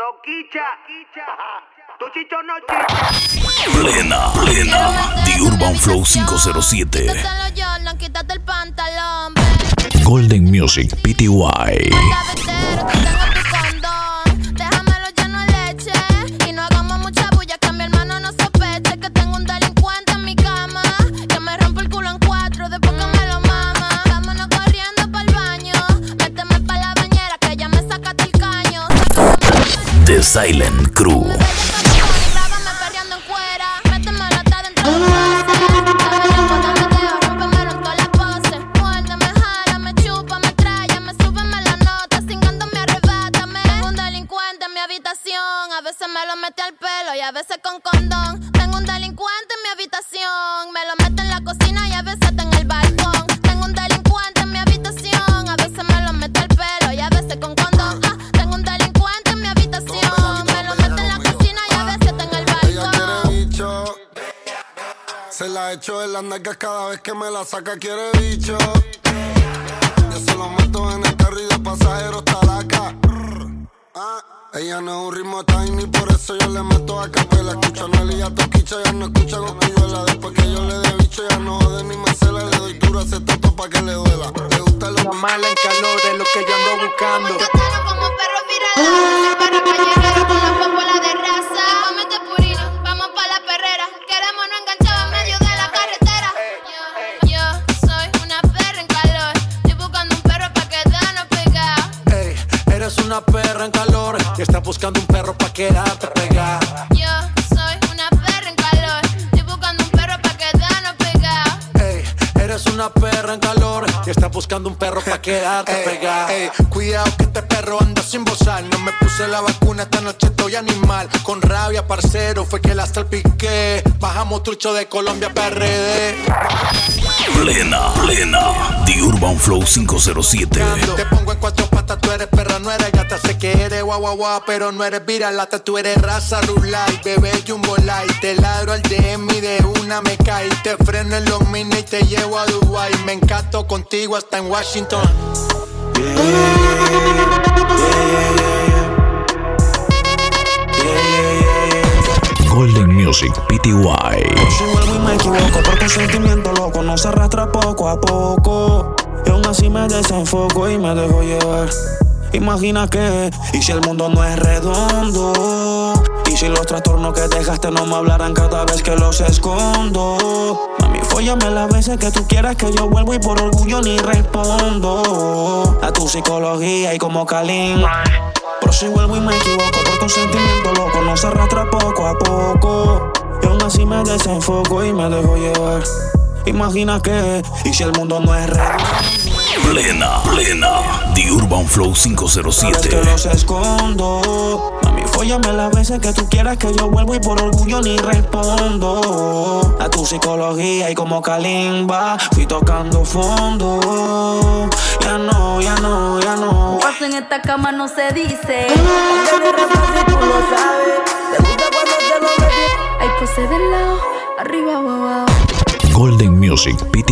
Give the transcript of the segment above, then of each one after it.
Toquicha, tu chicho no chicha. Plena, The Urban Flow 507. Quítate los Jordan, quítate el pantalón, Golden Music Pty. Gavetero, que tengo tu condón. Déjamelo lleno de leche y no hagamos mucha bulla, que mi hermano no sospeche que tengo un delincuente en mi cama, que me rompe el culo en cuatro después que me lo mama. Vámonos corriendo pa'l baño, méteme pa' la bañera que ya me sacaste el caño. The Silent Crew. Grábame perreando en cuera, métemelo hasta dentro de casa. Dame lengua, dame dedo, rómpemelo en todas las poses. Muérdeme, jálame, chúpame, tráyame, súbeme la nota, cingándome, arrebátame. Tengo un delincuente en mi habitación, a veces me lo mete al pelo y a veces con condón. Tengo un delincuente en mi habitación, me lo mete en la cocina y a veces está en el balcón. Tengo un delincuente en mi habitación, a veces me lo mete al pelo y a veces con condón. Tengo un delincuente en mi habitación, me lo mete en la cocina y a veces está en el balcón. Ella quiere bicho, se la echo en las nalgas cada vez que me la saca, quiere bicho. Yo se lo meto en el carro y de pasajero está la acá. Ella no es un ritmo tiny, por eso yo le meto a capela. Escucha a Nelly y a Toquicha, ya no escucha Cosquilluela. Después que yo le dé bicho, ya no jode ni me cela. Le doy duro a ese toto pa' que le duela. Le gusta lo mala en calor es lo que yo ando buscando. Trataron como perros viralados, sin perra callejera, con la popola de raza. Cómete purina, vamos pa' la perrera. Queremos no enganchar en medio de la carretera. Yo soy una perra en calor, estoy buscando un perro pa' quedarnos pegados. Ey, eres una perra en calor y estás buscando un perro pa' quedarte pegada. Yo soy una perra en calor, estoy buscando un perro pa' quedarnos pegados. Ey, eres una perra en calor y estás buscando un perro pa' quedarte pegada. Ey, cuidado que este perro anda sin bozar. No me puse la vacuna, esta noche estoy animal. Con rabia, parcero, fue que la salpiqué. Bajamos trucho de Colombia PRD. Plena, The Urban Flow 507. Te pongo en cuatro patas, tú eres perra, no eres gata. Sé que eres guau guau guau, pero no eres viralata. Tú eres raza rulay, bebé jumbo light. Te ladro al DM y de una me cae. Te freno en los mini y te llevo a Dubai. Me encanto contigo hasta en Washington. Golden Music Pty. Si vuelvo y me equivoco porque un sentimiento loco no se arrastra poco a poco. Y aún así me desenfoco y me dejo llevar. Imagina que, y si el mundo no es redondo, y si los trastornos que dejaste no me hablarán cada vez que los escondo. Mami, fóllame las veces que tú quieras que yo vuelvo y por orgullo ni respondo a tu psicología y como Kalin. Pero si vuelvo y me equivoco porque un sentimiento loco no se arrastra poco a poco. Y aún así me desenfoco y me dejo llevar. Imagina que, y si el mundo no es redondo, Plena, The Urban Flow 507. que los escondo. Mami, fóllame las veces que tú quieras que yo vuelvo y por orgullo ni respondo a tu psicología y como Kalimba fui tocando fondo. Ya no. Paso en esta cama no se dice. Tú lo sabes, te gusta cuando te lo metí. Ay, pues se del lado, arriba, wow. Golden Music Pty.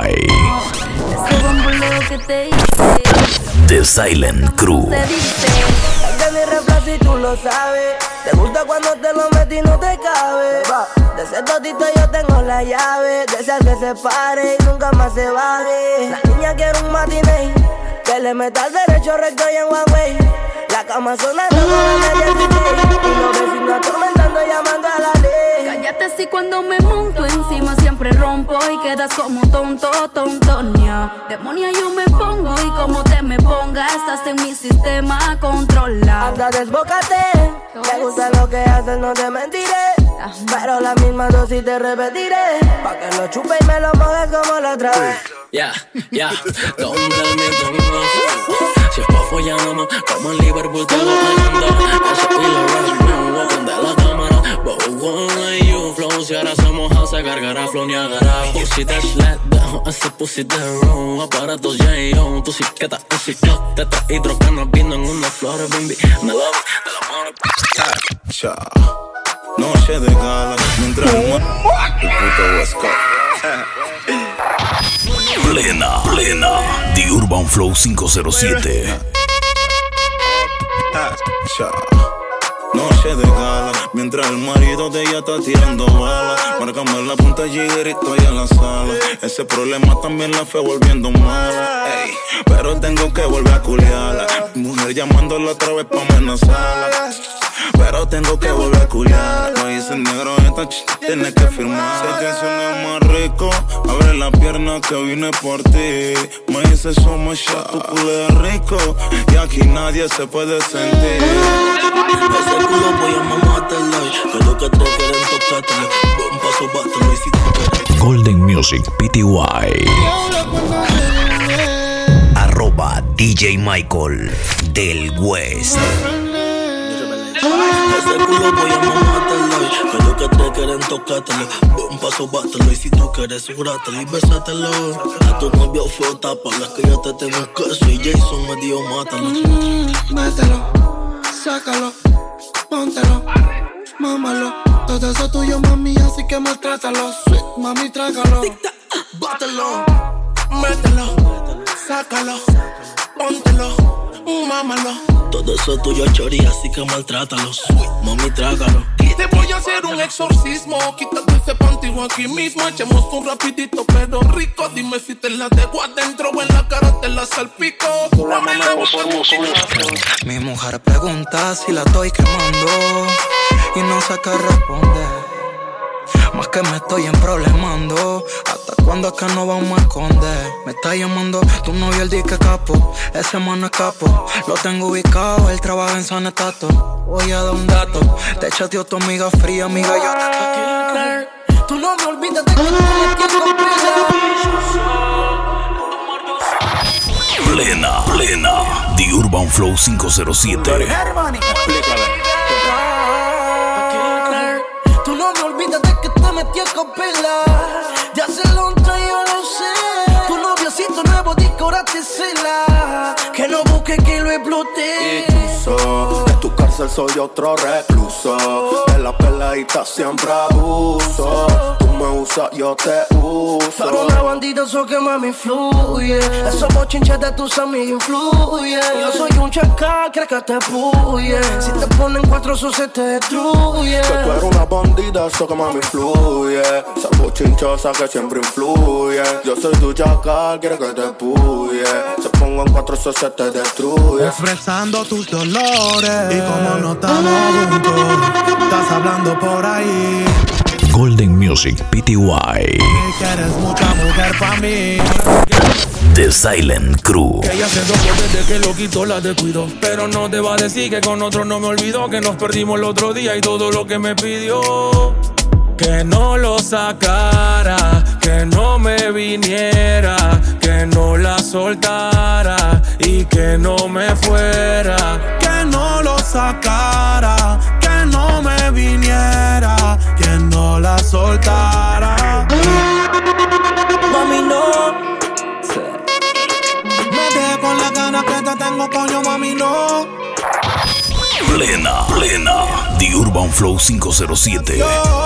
Ese bamboleo que te hice. The Silent Crew. Se dice. De mi reflejo y tú lo sabes. Te gusta cuando te lo metí y no te cabe. De ese totito yo tengo la llave. De esas que se pare y nunca más se baje. La niña quiere un matiné, que le meta al derecho recto y en one way. La cama sonando con la media y los vecinos atormentando llamando a la ley. Cállate si cuando me monto encima siempre rompo y quedas como tonto, tontonia. Demonia yo me pongo y como te me pongas estás en mi sistema controlado. Anda, desbócate, me gusta lo que haces, no te mentiré. Pero la misma dosis te repetiré, pa' que lo chupe y me lo mojes como la otra vez. Yeah, don't tell me don't. Si es pa' follarme, como en Liverpool te lo anda. Eso y la rush, me voy a prender la cámara. But we won't let you flow. Si ahora hacemos house, se cargará flow ni agarra. Pussy that let down, ese pussy that roll. Aparatos J.O., tu psiqueta, un ciclo. Teta y trocanas viendo en unas flores, baby. Me love it, de la mano. Chao. Noche de gala, mientras el puto West Coast. Plena, The Urban Flow 507. Chao. noche de gala. Mientras el marido de ella está tirando balas. Márcame la punta de grito ahí en la sala. Ese problema también la fue volviendo mala. Ey, pero tengo que volver a culiarla. Mi mujer llامándola otra vez pa' amenazarla. Pero tengo que volver a culiar. Me dice negro, esta tienes que firmar. Sé que suena más rico. Abre la pierna que vine por ti. Me dice somos ya tu culo rico. Y aquí nadie se puede sentir. Ese culo voy a mamártelo. Que lo que te quieren tocártelo. Un paso bátelo y si tú quieres. Golden Music PTY. @DJ Michael del West. Ese culo voy a mamártelo. Que lo que te quieren tocártelo. Un paso bátelo y si tú quieres jurátelo y besátelo. A tu novio feo tápala que yo te tengo un queso y Jason me dio mátalo. Mételo, sácalo, póntelo, mámalo. Todo eso tuyo, mami, así que maltrátalo. Sweet, mami, trágalo. Bátelo, mételo, sácalo, póntelo, mámalo. Todo eso tuyo, chori, así que maltrátalo. Sweet, mami, trágalo. Te voy a hacer un exorcismo. Quítate ese pantigo aquí mismo. Echemos un rapidito pero rico. Dime si te la dejo adentro o en la cara te la salpico. Mi mujer pregunta si la estoy quemando y no sé qué responder. Más que me estoy emproblemando. ¿Hasta cuándo es que no vamos a esconder? Me está llamando tu novio el disque capo. Ese mano es capo. Lo tengo ubicado, él trabaja en San Estato. Voy a dar un dato. Te chateó tu amiga fría, amiga, yo te tú no me olvides de que tú me tienes con Plena. The Urban Flow 507. Tú no me olvides de que te metí con pela. Ya se lo trae, yo lo sé. Tu noviocito nuevo disco ahora te cela. Que no busque que lo explote. Y tú sos, de tu cárcel soy otro recluso. De la peladita siempre abuso. Tú me usas, yo te uso. Para una bandida eso que mami fluye. Esos bochinches de tus amigos influyen. Yo soy un chacal, crees que te puye. Si te ponen cuatro eso se te destruye. Que tú eres una bandida, eso que mami fluye. Esa bochinchosa que siempre influye. Yo soy tu chacal, quiere que te puye. Se pongo en cuatro eso se te destruye. Expresando tus dolores. Y como no estamos juntos, estás hablando por ahí. Golden Music PTY. Y que eres mucha mujer pa' mí. The Silent Crew. Que ella se dopó desde que lo quitó, la descuidó. Pero no te va a decir que con otro no me olvidó. Que nos perdimos el otro día y todo lo que me pidió. Que no lo sacara, que no me viniera, que no la soltara y que no me fuera. Que no lo sacara, que no me viniera, que no la soltara. Mami, no. Me dejé con la gana que te tengo, coño, mami, no. Plena. The Urban Flow 507.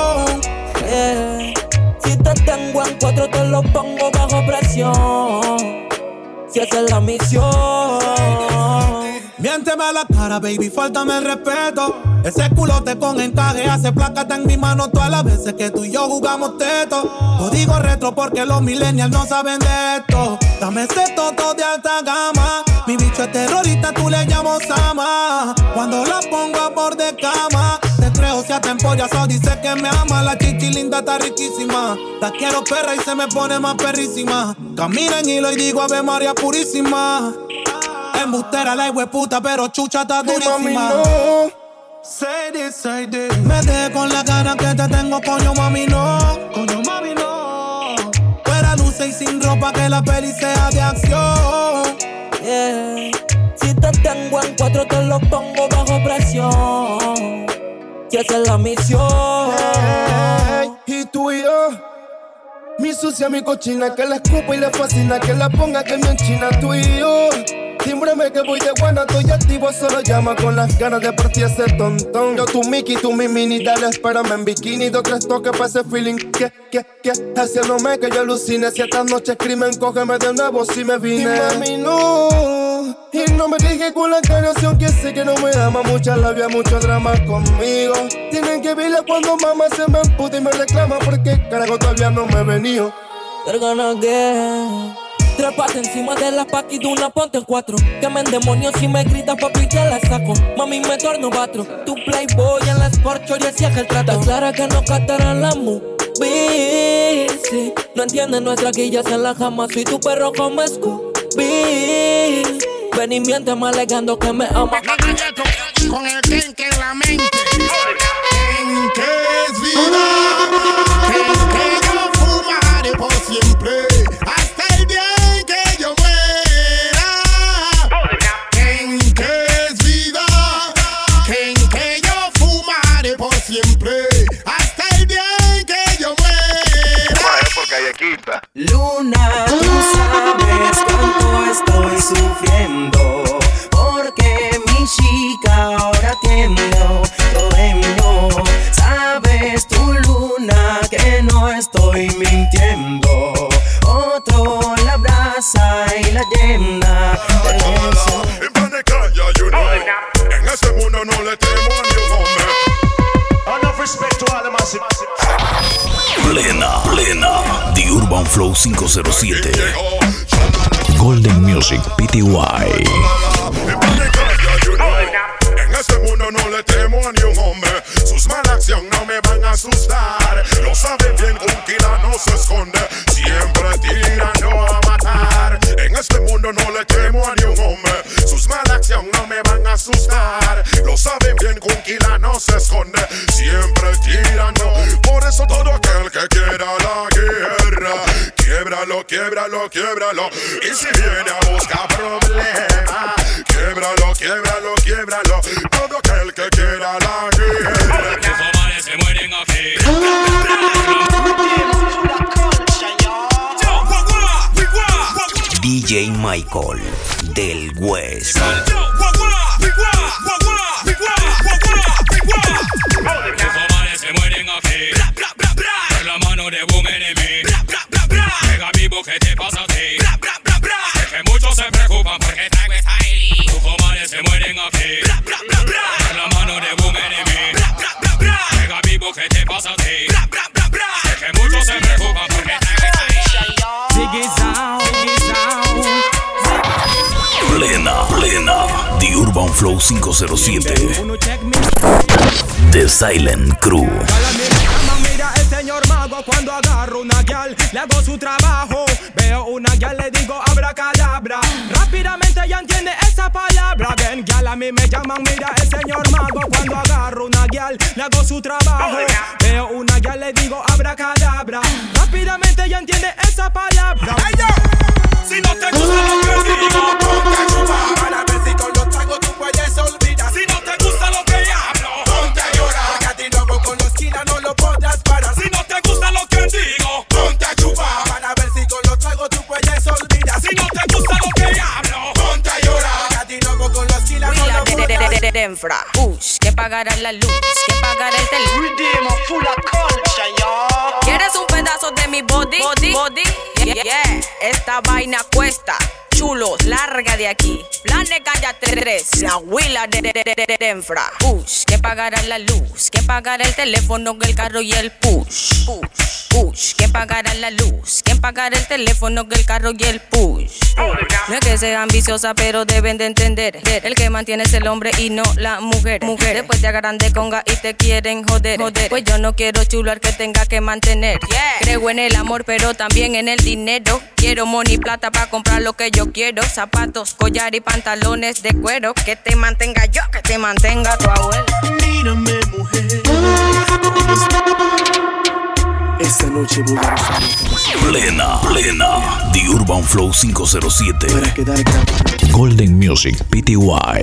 Si te tengo en cuatro te lo pongo bajo presión. Si esa es la misión. Miénteme a la cara, baby, faltame el respeto. Ese culote con encaje hace placata en mi mano todas las veces que tú y yo jugamos teto. Código retro porque los millennials no saben de esto. Dame ese toto de alta gama. Mi bicho es terrorista, tú le llamas Sama. Cuando la pongo a borde cama, te creo si hasta empollazado dice que me ama. La chichi linda está riquísima. La quiero perra y se me pone más perrísima. Camina en hilo y digo Ave María purísima. Embustera la hueputa, pero chucha está durísima. Mami, no. Say this. Me dejé con la cara que te tengo, coño, mami, no. Coño, mami, no. Fuera luces y sin ropa, que la peli sea de acción. Yeah. Si te tengo en cuatro te lo pongo bajo presión. Si esa es la misión. Y tú y yo, mi sucia, mi cochina, que la escupa y le fascina, que la ponga que me enchina. Tú y yo, tímbrame que voy de buena, estoy activo, solo llama con las ganas de partir ese tontón. Yo tu Mickey, tú mi mini, dale, espérame en bikini. 2 3 toques pa' ese feeling que haciéndome que yo alucine. Si esta noche es crimen, cógeme de nuevo si me vine. Y mami, no. Y no me dije con la canción que sé que no me ama. Mucha labia, mucho drama conmigo. Tienen que verla cuando mamá se me emputa y me reclama porque carajo todavía no me he venido. They're gonna get. Trépate encima de la paqui de una ponte en cuatro. Que me endemonios si me gritas papi te la saco. Mami me torno batro. Tu playboy en la sport y así es el trato. Está clara que no captarán la movies. Sí. No entienden nuestras guillas en la cama. Soy tu perro como Scooby. Ven y miénteme alegando que me ama. Con el kenke en la mente. Kenke es vida. Kenke yo fumaré por siempre. Hasta el día en que yo muera. Kenke es vida. Kenke yo fumaré por siempre. Hasta el día en que yo muera. Porque hay equipa. Luna, tú sabes cuánto estoy sufriendo. Porque mi chica ahora tiene otro dueño. Sabes tú, Luna, que no estoy mintiendo. Otro la abraza y la llena de besos. En este mundo no le temo a ni un hombre. Enough respect to all the massive. Plena, The Urban Flow 507. Golden Music Pty. En este mundo no le temo a ni un hombre. Sus malas acciones no me van a asustar. Lo saben bien, un killer no se esconde. Siempre tirando a matar. En este mundo no le temo a ni un hombre. Sus malas acciones no me van a asustar. Lo saben bien, un killer no se esconde. Siempre tirando. Por eso todo aquel que quiera la guerra, quiebralo, quiebralo, quiebralo. Y si viene a buscar problemas, quiebralo, quiebralo, quiebralo. Todo aquel que quiera la guerra. Los homares se mueren aquí. DJ Michael del West. Los homares se mueren aquí. Por la mano de un enemigo. Pega vivo, ¿qué te pasa a ti? Es que muchos se preocupan porque traigo esta Eli. Los homares se mueren aquí. Por la mano de un enemigo. Pega vivo, ¿qué te pasa a ti? Es que muchos se preocupan porque traigo esta Eli. Plena, The Urban Flow 507. The Silent Crew. Mira el señor mago cuando agarro una guial, le hago su trabajo. Veo una guial, le digo abracadabra. Rápidamente ya entiende esa palabra. Ven, guial, a mí me llaman, mira el señor mago cuando agarro una guial, le hago su trabajo. Veo una guial, le digo abracadabra. Rápidamente ya entiende esa palabra. Si no te gusta lo que digo, ponte a chupar. Para ver si con los tragos tú puedes olvidar. Si no te gusta lo que hablo, ponte a llorar. Que a ti luego con los kilas no lo podrás parar. Si no te gusta lo que digo, ponte a chupar. Para ver si con los tragos tú puedes olvidar. Si no te gusta lo que hablo, ponte a llorar. Que a ti luego con los kilas no lo podrás parar. Push, que pagará la luz, que pagará el teléfono. ¿Quieres un pedazo de mi body? Yeah, esta vaina cuesta. Chulos, larga de aquí. Plane Calla 3, la huila de Denfra. Push, que pagará la luz, que pagará el teléfono, el carro y el push. Push, que pagará la luz, que pagará el teléfono, el carro y el push. No es que sea ambiciosa, pero deben de entender. El que mantiene es el hombre y no la mujer. Después te agarran de conga y te quieren joder. Pues yo no quiero chular que tenga que mantener. Creo en el amor, pero también en el dinero. Quiero money, plata para comprar lo que yo quiero. Zapatos, collar y pantalones de cuero. Que te mantenga yo, que te mantenga tu abuelo. Mírame, mujer. Esta noche voy a Plena, The Urban Flow 507. para quedar grabado. Golden Music Pty.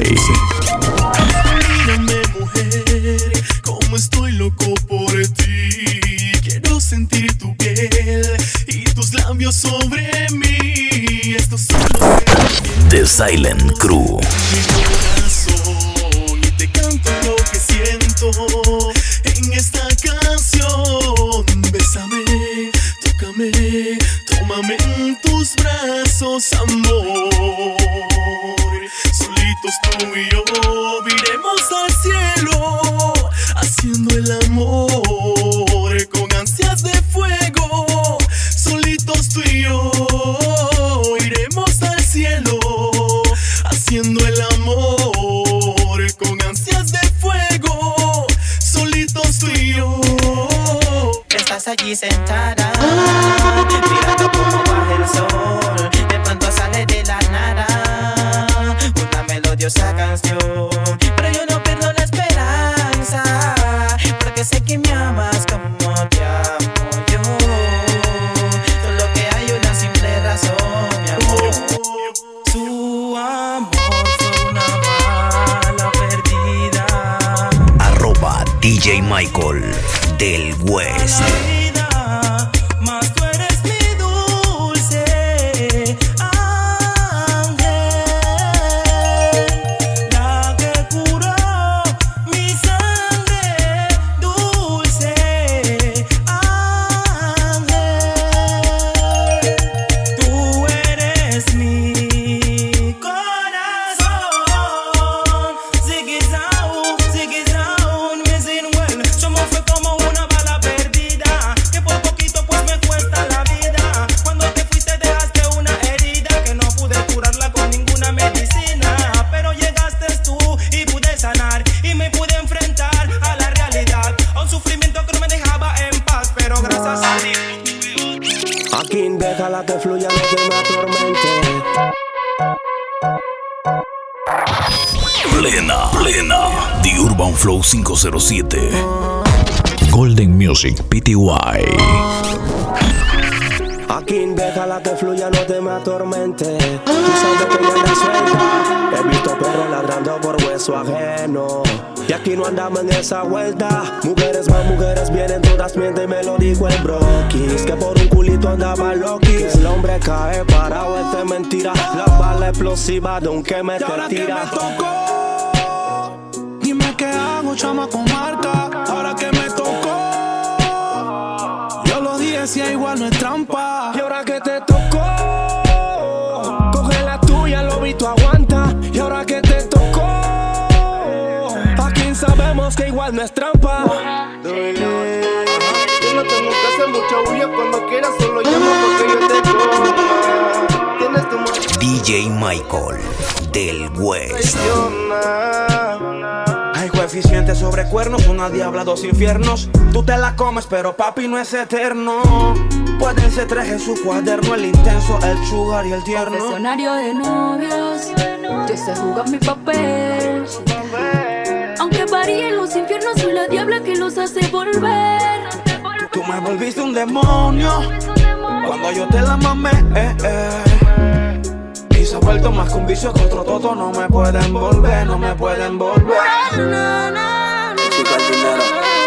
Mírame, mujer, como estoy loco por ti. Quiero sentir tu piel y tus labios sobre mí. Estos son los The Silent Crew. mi corazón y te canto lo que siento en esta canción. Bésame, tócame, tómame en tus brazos, amor. allí sentada, mirando cómo baja el sol. De pronto sale de la nada una melodiosa canción. Pero yo no pierdo la esperanza, porque sé que me amas como te amo yo. Solo que hay una simple razón, mi amor. Su amor fue una bala perdida. DJ Michael del West. Mas tú eres mi dulce ángel, la que curó mi sangre. Dulce ángel, tú eres mi corazón. Ziggy-zaw, ziggy-zaw, missing well. Somos fue como una bala perdida, que por poquito pues me cuesta la vida. Cuando te fuiste dejaste una herida que no pude curarla con ninguna medicina. Pero llegaste tú y pude sanar, y me pude enfrentar a la realidad, a un sufrimiento que no me dejaba en paz. Pero gracias a Dios. Aquí déjala que fluya, no te me atormente. Plena, The Urban Flow 507. Golden Music Pty. Aquí déjala que fluya, no te me atormente. Tú sabes que no andas suelta. He visto perros ladrando por hueso ajeno, y aquí no andamos en esa vuelta. Mujeres más mujeres vienen, todas mienten, me lo dijo el broquis, que por un culito andaba Loki. El hombre cae parado, es de mentira. La bala explosiva de un que me te tira. Dime qué hago, chama con marca. Ahora que me tocó, yo lo dije, si igual no es trampa. Y ahora que te tocó, coge la tuya, lo vi, tú aguanta. Y ahora que te tocó, aquí sabemos que igual no es trampa. Yo no tengo que hacer mucha bulla, cuando quieras solo llama porque yo te coma. Tienes tu DJ Michael del West. Hay coeficientes sobre cuernos, una diabla, dos infiernos. Tú te la comes, pero papi no es eterno. Pueden ser tres en su cuaderno, el intenso, el sugar y el tierno. Confesionario de novios, yo sé jugar mi papel. Aunque varíen los infiernos, soy la diabla que los hace volver. Tú me volviste un demonio cuando yo te la mamé, y se ha vuelto más que un vicio que otro toto. No me pueden volver, no me pueden volver. Chica, el dinero.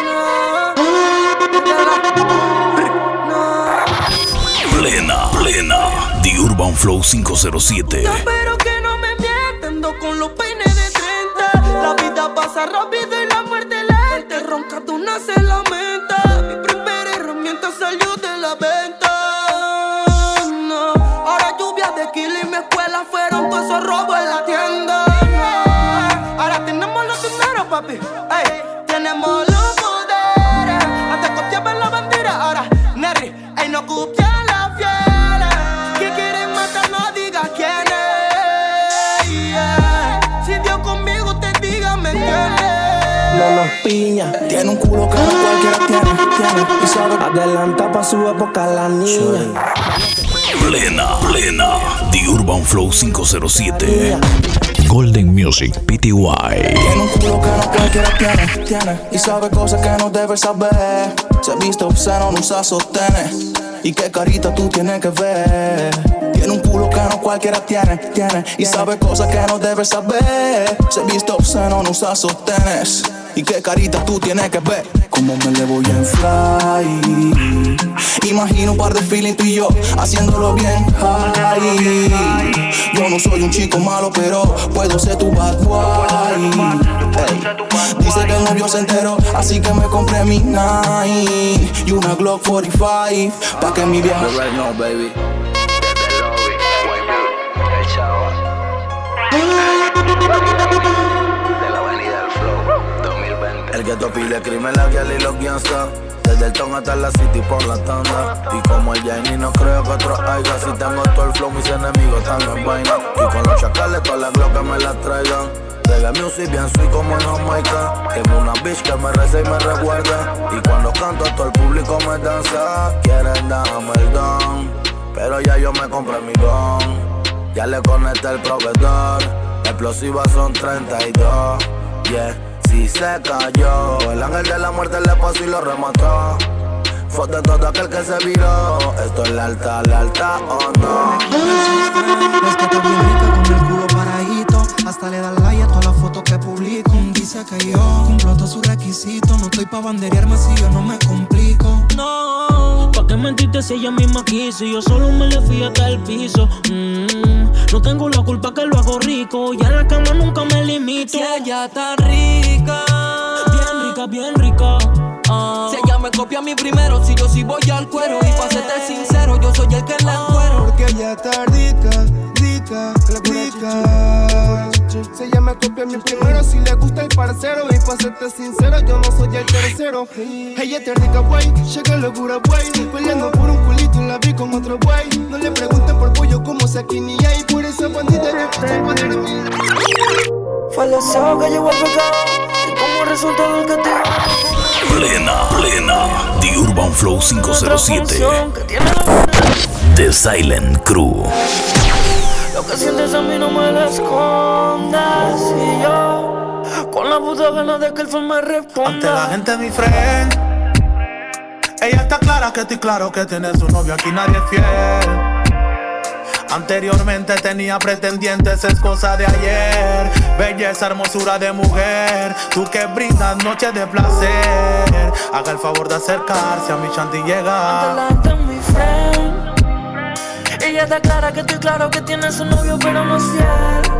Plena, The Urban Flow 507. Yo espero que no me mientan, ando con los peines de 30. La vida pasa rápido y la muerte lenta. Ronca, tú no se lamenta. Mi primera herramienta salió de la venta. No. Ahora lluvias de kilo y mi escuela fueron todos esos robos en la tienda. No. Ahora tenemos los dineros, papi. Ey, tenemos los poderes. Antes copiaban la bandera, ahora Nerry. Ey, no copian la fiel. Que quieren matar, no digas quién es. Yeah. Si Dios conmigo te diga, me entiendes. No nos piña, Tiene un culo que no cualquiera tiene. Y sabe, adelanta pa' su época la niña. Plena, The Urban Flow 507. Golden Music Pty. tiene un culo que no cualquiera tiene. Y sabe cosas que no debe saber. Se viste obsceno, no usa sostenes. Y qué carita tú tienes que ver. Tiene un culo que no cualquiera tiene. Y sabe cosas que no debe saber. Se viste obsceno, no usa sostenes. Y qué carita tú tienes que ver. Cómo me le voy a inflar. Imagino un par de feeling tú y yo haciéndolo bien high. Yo no soy un chico malo, pero puedo ser tu bad boy. Hey. Dice que el novio se enteró, así que me compré mi 9 y una Glock 45 pa' que mi vieja. Right now, baby. El ghetto pile crimen, la guial y los gangsta. Desde el ton hasta la city por la tanda. Y como el Jaini no creo que otro haya. Si tengo todo el flow, mis enemigos están en vaina. Y con los chacales, todas las glocas me las traigan. Reggae music bien soy como en Jamaica. Tengo una bitch que me reza y me recuerda. Y cuando canto todo el público me danza. Quieren darme el don, pero ya yo me compré mi gon. Ya le conecté el proveedor. Explosivas son 32. Yeah, si se cayó, el ángel de la muerte le pasó y lo remató. Fue de todo aquel que se viró. Esto es la alta o no. Es que está bien rica con el culo paradito. Hasta le da like a todas las fotos que publico. Dice que yo cumplo todos sus requisitos. No estoy pa' banderearme si yo no me complico. No, ¿pa' qué mentirte si ella misma quiso? Y yo solo me le fui hasta el piso. No tengo la culpa que lo hago rico. Y en la cama nunca me limito. Si ella está rica, bien rica, bien rica. Si ella me copia a mí primero, si yo sí voy al cuero. Y pa' serte sincero, yo soy el que la encuero. Porque ella está rica, rica, rica. Si ella me copia a mí primero, si le gusta el parcero. Y pa' serte sincero, yo no soy el tercero. Ella está rica, güey, llega locura, güey. Peleando por un culito y la vi con otro güey. No le pregunten por pollo como si aquí ni hay. Por esa bandita yo estoy poder a mí. Fue el deseo que llegó a pecar. Y como resultado del castigo. Plena, The Urban Flow 507, The Silent Crew. Lo que sientes a mí no me lo escondas. Y yo, con la puta gana de que el fan me responda. Ante la gente mi friend, ella está clara que estoy claro que tiene su novio, aquí nadie es fiel. Anteriormente tenía pretendientes, es cosa de ayer. Belleza, hermosura de mujer, tú que brindas noches de placer. Haga el favor de acercarse a mi chanti y llegar. Adelante mi friend. Ella está clara que estoy claro que tiene su novio pero no es fiel.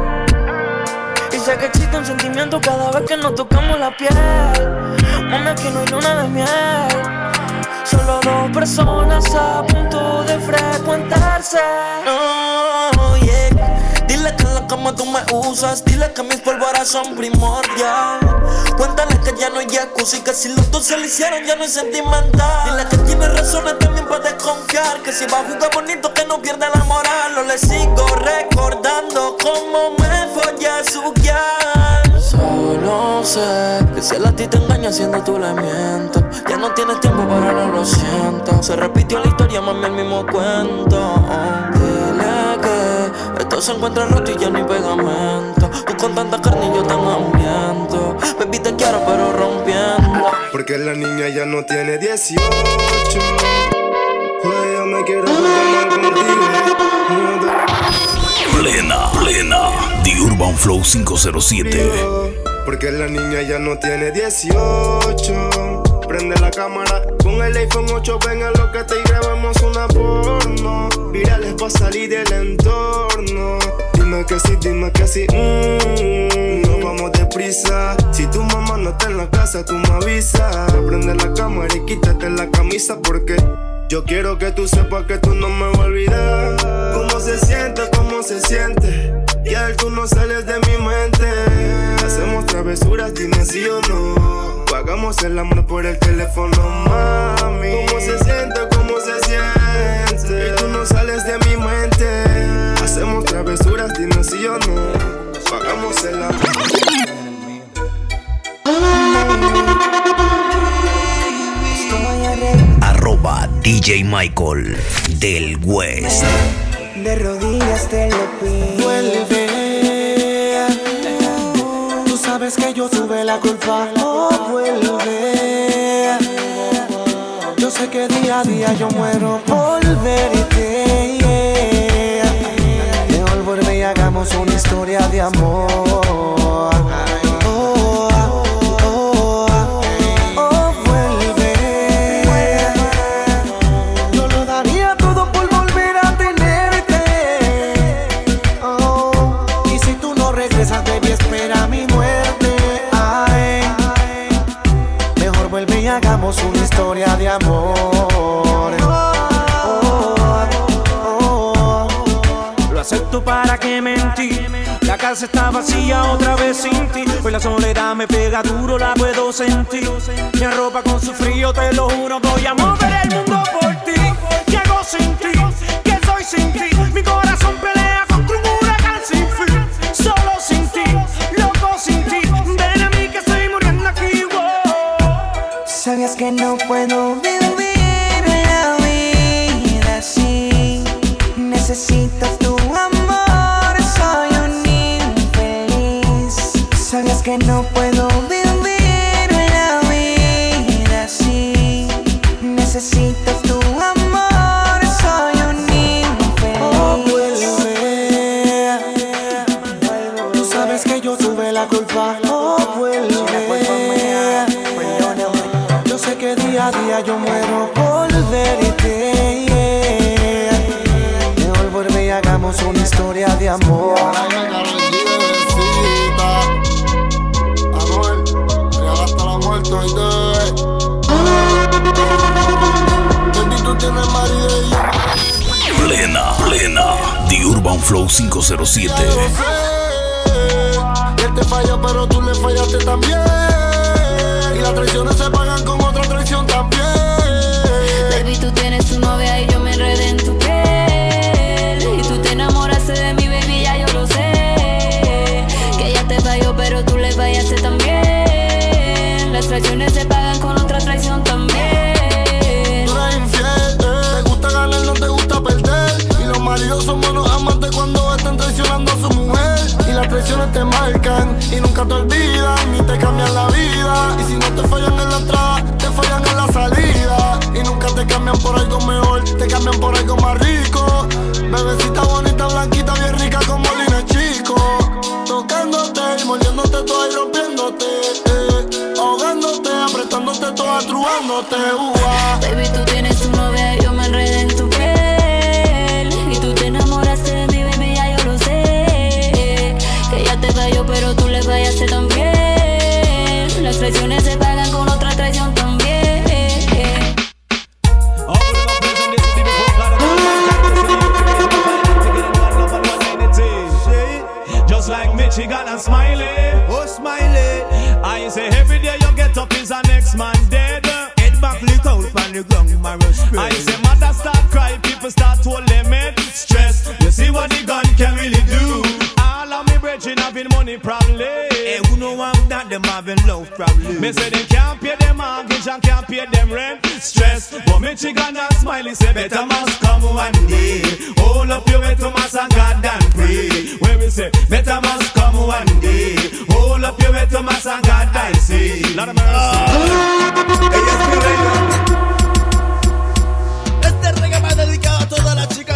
Y sé que existe un sentimiento cada vez que nos tocamos la piel. Mami, aquí no hay luna de miel. Solo dos personas a punto de frecuentarse. Oh, yeah. Dile que en la cama tú me usas. Dile que mis pólvoras son primordial. Cuéntale que ya no hay excusa y que si los dos se le hicieron ya no es sentimental. Dile que tiene razones, también puedes confiar. Que si va a jugar bonito que no pierda la moral. O le sigo recordando cómo me follé a su guiar. Solo sé que si él a ti te engaña siendo tú le miento. Ya no tienes tiempo para lo siento. Se repitió la historia, mami, el mismo cuento. Dile que esto se encuentra roto y ya no hay pegamento. Tú con tanta carne y yo tan hambriento. Baby te quiero pero rompiendo. Porque la niña ya no tiene 18. Pues yo me quiero jugar contigo. Plena, The Urban Flow 507. Porque la niña ya no tiene 18. Prende la cámara con el iPhone 8. Ven a lo que te grabamos una porno. Virales pa' salir del entorno. Dime que sí, nos vamos deprisa. Si tu mamá no está en la casa, tú me avisas. Prende la cámara y quítate la camisa. Porque yo quiero que tú sepas que tú no me vas a olvidar. ¿Cómo se siente? Y al tú no sales de mi mente. Hacemos travesuras, dime sí o no. O hagamos el amor por el teléfono, mami. ¿Cómo se siente? Y tú no sales de mi mente. Hacemos travesuras, dime sí o no. O hagamos el amor. DJ Michael del West. De rodillas te lo pido. Vuelve. Tú sabes que yo tuve la culpa. Oh, vuelve. Yo sé que día a día yo muero por verte. Mejor vuelve y hagamos una historia de amor. Una historia de amor. Lo acepto, para que mentir. La casa está vacía otra vez sin ti. Hoy la soledad me pega duro, la puedo sentir. Me arropa con su frío, te lo juro. Voy a mover el mundo por ti. ¿Qué hago sin ti? ¿Qué soy sin ti? Mi corazón pelea contra un huracán sin fin. Solo sin ti, loco sin Sabías que no puedo vivir la vida así. Necesito tu amor, soy un infeliz. Sabías que no puedo vivir la vida así. Necesito tu amor, soy un infeliz. Oh, vuelve. Tú sabes que yo tuve la culpa. Oh, vuelve. Yo sé que día a día yo muero por verte. Mejor vuelve y hagamos una historia de amor. Plena, The Urban Flow 507. Él te falló, pero tú le fallaste también. Y las traiciones se pagan con otra traición también. Baby, tú tienes tu novia y yo me enredé en tu piel. Y tú te enamoraste de mi baby, ya yo lo sé. Que ella te falló, pero tú le fallaste también. Las traiciones se pagan con otra traición también. Tú eres infiel, te gusta ganar, no te gusta perder. Y los maridos son buenos amantes cuando están traicionando a su mujer. Y las traiciones te marcan y nunca te olvidan, ni te cambian la vida. Y si no te fallan en la entrada, te fallan en la salida. Y nunca te cambian por algo mejor, te cambian por algo más rico. Bebecita bonita, blanquita, bien rica como Lina Chico. Tocándote y mordiéndote toda y rompiéndote, ahogándote, apretándote toda, trubándote, Baby, tú tienes tu novia y yo me enredé en tu piel. Y tú te enamoraste de mi baby, ya yo lo sé. Que ella te falló, pero tú le fallaste también. Las traiciones se pagan con otra traición también. Just like Michigan and Smiley. Oh, Smiley. I say every day you get up is a next man dead. Head back, look out from the ground, my rush. I say mother start cry, people start to limit stress. You see what the gun can really do. All of me brethren having money problem. And who know want that them having love problem. Me say they can't pay them mortgage and can't pay them rent. Stress. But Michigan and Smiley say better must come one day. Hold up your way to mass and God and pray. Where we say better must come one day. Hold up your way to mass and God and say. Lord of mercy. Ella es mi reina. Este reggae va dedicado a todas las chicas.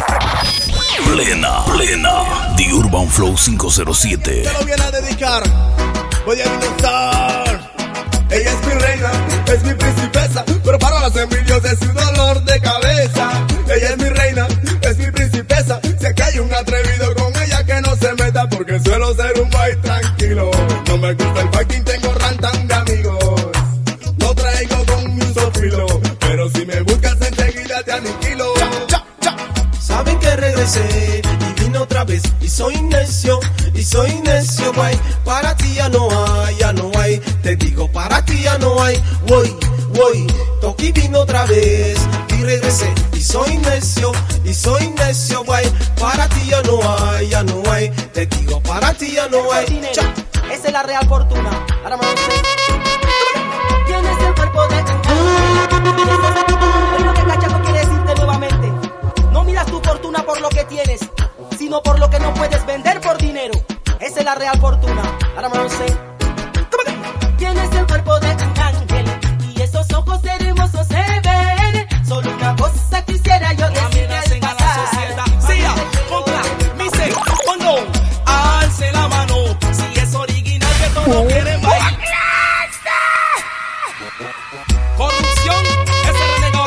Plena, The Urban Flow 507. Te lo viene a dedicar. Voy a disfrutar. Ella es mi reina, es mi principesa, pero para las envidiosas es un dolor de cabeza. Ella es mi reina, es mi principesa. Sé que hay un atrevido con ella que no se meta, porque suelo ser un país tranquilo. No me gusta el fighting, tengo rantan de amigos. No traigo con mi sofilo, pero si me buscas enseguida te aniquilo. Saben que regresé y vine otra vez y soy necio, guay. Para ti ya no hay, te digo para ti ya no hay. Voy, toqué y vine otra vez y regresé y soy necio, guay. Para ti ya no hay, te digo para ti ya no hay. Esa es la real fortuna. Ahora me lo sé. Tienes el cuerpo de Oye, lo que Cachaco quiere decirte nuevamente. No miras tu fortuna por lo que tienes, sino por lo que no puedes vender por dinero. Esa es la real fortuna. Ahora me lo sé. Tienes el cuerpo de un ángel y esos ojos hermosos se ven. Solo una cosa quisiera yo decirte al pasar. Sea contra mi segundo. Alce la mano si es original que todos quieren bailar. Corrupción, ese renegado.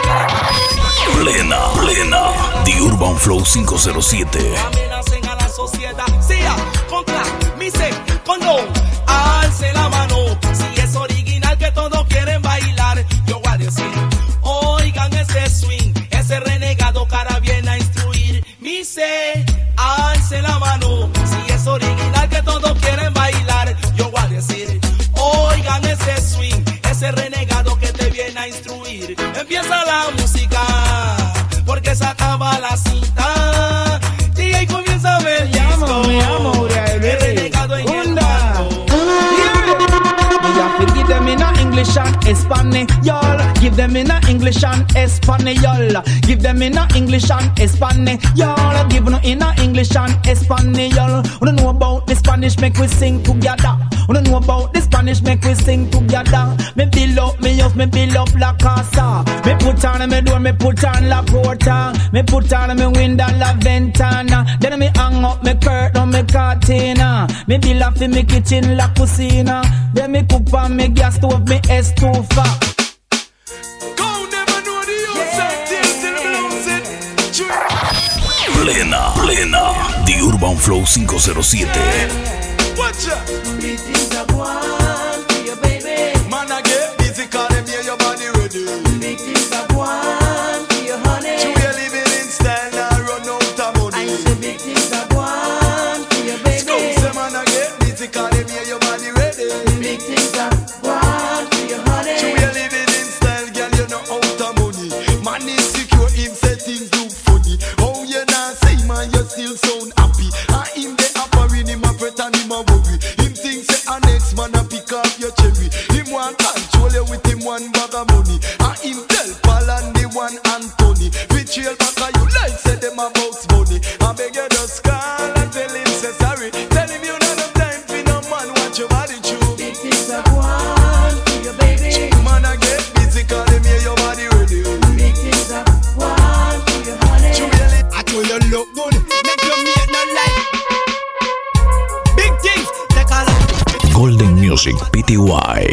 Plena, The Urban Flow 507. Amenacen a la sociedad. Sea contra mi segundo. Alce la mano si es original que todos quieren bailar. Yo voy a decir, oigan ese swing, ese renegado cara viene a instruir. Mi se, alce la mano si es original que todos quieren bailar. Yo voy a decir, oigan ese swing, ese renegado que te viene a instruir. Empieza la música, porque se acaba la cinta. Y ahí comienza a ver disco. El renegado en el bando. Y ya Give them in a English and Espanol. Give them in a English and Espanol. Give them in a English and Espanol. Give them in a English and Espanol. We don't know about the Spanish, make we sing together. We don't know about the Spanish, make we sing together. Me build up me house, me build up la casa. Me put on me door, me put on la porta. Me put on me window, la ventana. Then me hang up me curtain, me cortina. Me build up in me kitchen, la cocina. Then me cook on me gas stove, me estufa. Plena, The Urban Flow 507. Watch out! Big things are one for you, baby. Man, I get busy, call them here, your body ready. Big things are one for you, honey. You are living in style, now run out of money. I say big things are one for you, baby. Say, man, I get busy, call them here, your body ready. Big things are one for you, honey. You are living in style, girl, you know out of money. Man is secure, him say things look funny. Oh, you not say, man, you still sound happy. And him they offering him a fret and him a worry. Him think say a next man a pick up your cherry. Him want control you with him one bag of money. And him tell Paul and the one Anthony. Betrayal back of you like say them a box money. I beg you just call and tell him say sorry. Tell him you not have time for no man watch your body true. Big things are one for you, baby. Man I get busy, call him here your body ready. Big things are one for you, honey. I told you look good, make your mate not like. Big things, take all of Golden Music Pty.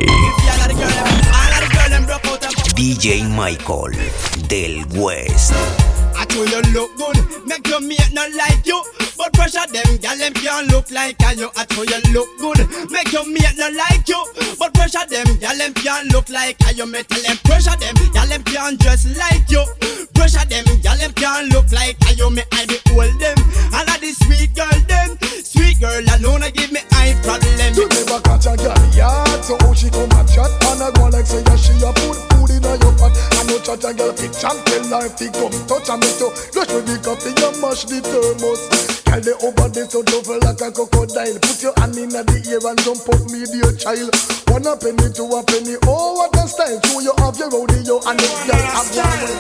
DJ Michael del West. I told you look good, make your mate not like you. But pressure them, y'all them can't look like you. I told you look good, make your mate not like you. But pressure them, y'all them can't look like you. Me tell them pressure them, y'all them can't dress like you. Pressure them, y'all them can't look like you. Me I be hold them, and I the sweet girl them. Sweet girl alone I give me eye problem. You never catch a girl yard, so how she come and chat? And I go like say yeah, she a put food in your pot. I know chat a girl pick champion life, he come touch and make you rush with the coffee, you mash the thermos. Girl they over there so tough like a crocodile. Put your hand in the ear and jump up me dear child. 1 penny, 2 penny, oh what a style. So you have your rodeo and the girl have one.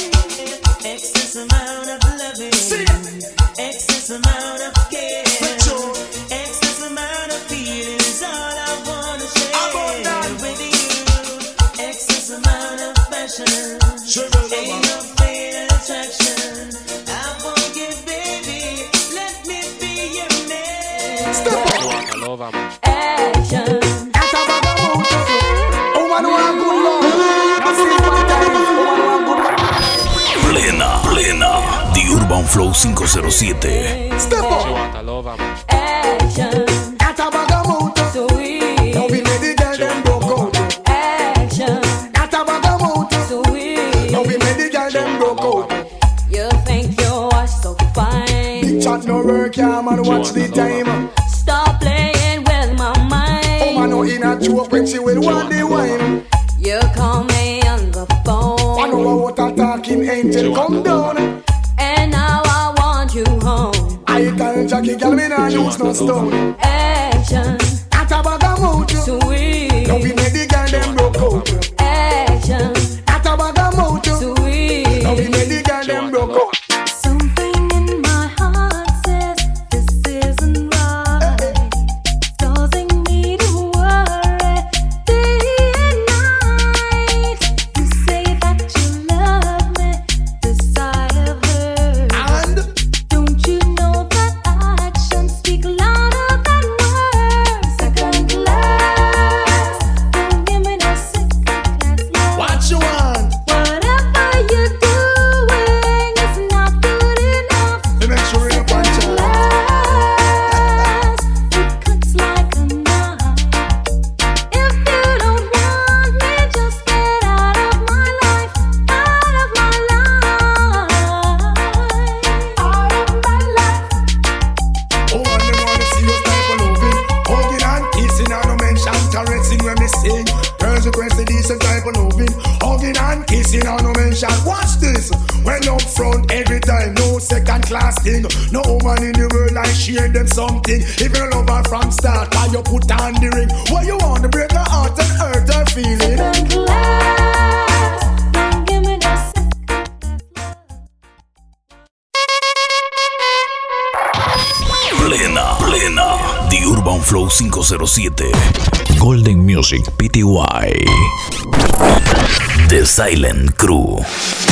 Excess amount of loving, excess amount of care, excess amount of feeling is all I wanna share with you. Excess amount of passion, ain't no fatal attraction. I want you, baby, let me be your man. Stop. Action. That's how I go. Oh man, want good love. I see sometimes. Oh man, want good love. Plena, The Urban Flow 507. Step up. Action. That's how I go. Sweet. Now we made the girl them broke out. Action. That's how I go. Sweet. Now we made the girl them broke out. You think you are so fine. Big chat no work, yeah man, watch the time. Stop playing with my mind. Oh man, no in a joke when she will want the wine. You call me on the phone. I know what a talking angel come down. And now I want you home. I tell Jackie, girl, me nah use no stone. Action. At a bag of mouth. Sweet. Now we made the girl them broke out. Action. At a bag of mouth. Sweet. Now we made the girl them broke out. Something in my heart says this isn't right. Causing me to worry day and night. You say that you love me, this I have heard. And don't you know that actions speak louder than words? Second class, don't give me no second class love. what you want? Whatever you're doing is not good enough. Let me make sure you punch her. It cuts like a knife. If you don't want me, just get out of my life. Out of my life. Out of my life. Oh, and they wanna see us type of loving. Hugging and kissing and no mention caressing when me sing. Girls request the decent type of loving. Hugging and kissing and no mention. Watch this. When up front every time, no second class thing. No woman in the world I share them something. If you love her from start, why you put on the ring? What you want to break her heart and hurt Plena, The Urban Flow 507. Golden Music Pty. The Silent Crew.